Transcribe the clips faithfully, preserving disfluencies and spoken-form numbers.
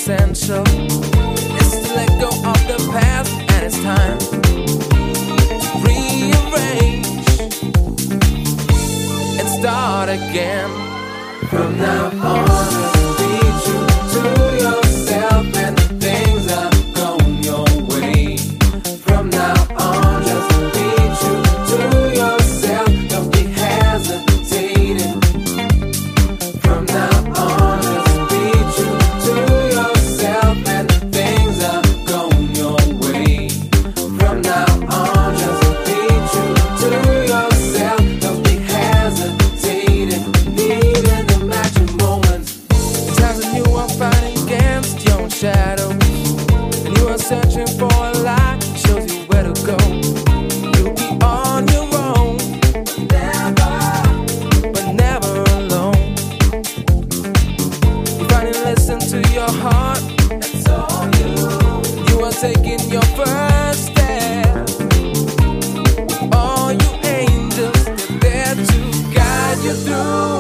essential is to let go of the past, and it's time to rearrange and start again. From now on, just be true to yourself and things are going your way. From now on, just be true to yourself, don't be hesitating. From now on, just be true to yourself and things are going your way. From now on, just be true to yourself, don't be hesitating. Needing the magic moments, times when you are fighting against your own shadows, and you are searching for a light that shows you where to go. You'll be on your own, never, but never alone. You finally listen to your heart, that's all you. You are taking your first step. All you angels, they're there to guide you through.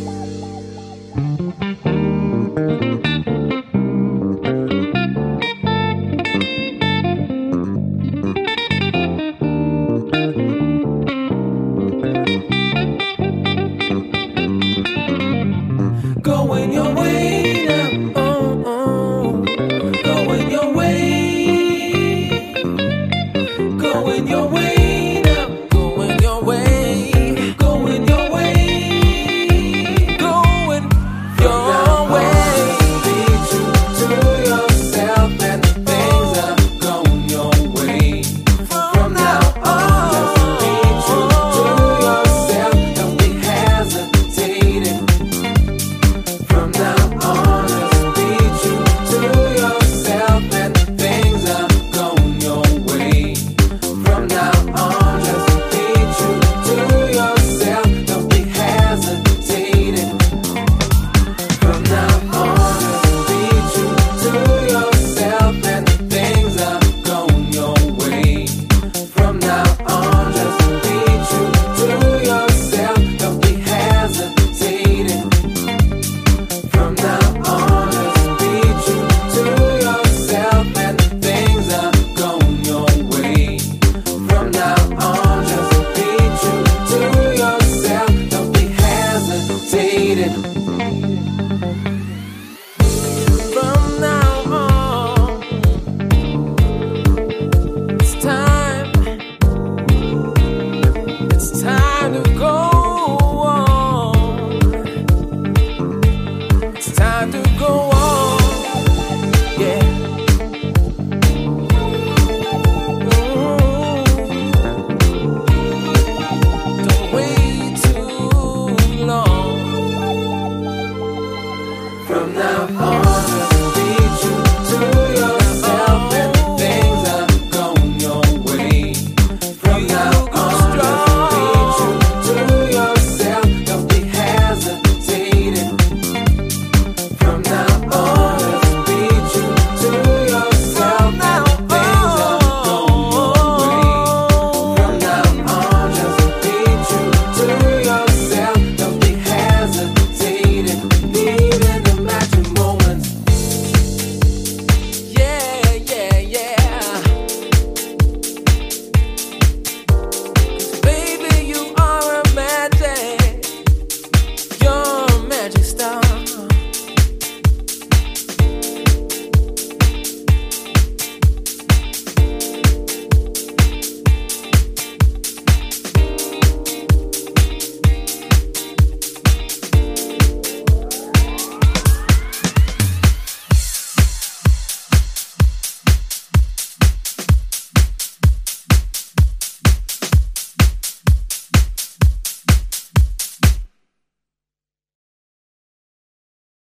Going your way now, oh, oh. Going your way. Going your way now, going your way. Going your way. Going your way. Be true to yourself and things are going your way. From now on, just be true to yourself, don't be hesitating. From now on, just be true to yourself and things are going your way. From now on, just be true to yourself, don't be hesitating. From now on, just be true to yourself and things are going your way. From now on, just be true to yourself, don't be hesitating. From now on, just be true to yourself and things are going your way. From now on, just be true to yourself, don't be hesitating. From now on, it's time, it's time to go on. It's time to go on, yeah. Ooh. Don't wait too long. From now on, just be true to yourself and things are going your way. From now on, just be true to yourself, don't be hesitating. From now on, just be true to yourself and things are going your way. From now on, just be true to yourself, don't be hesitating. Needing the magic moments. Yeah, yeah, yeah. 'Cause baby, you are a magic. You're a magic star.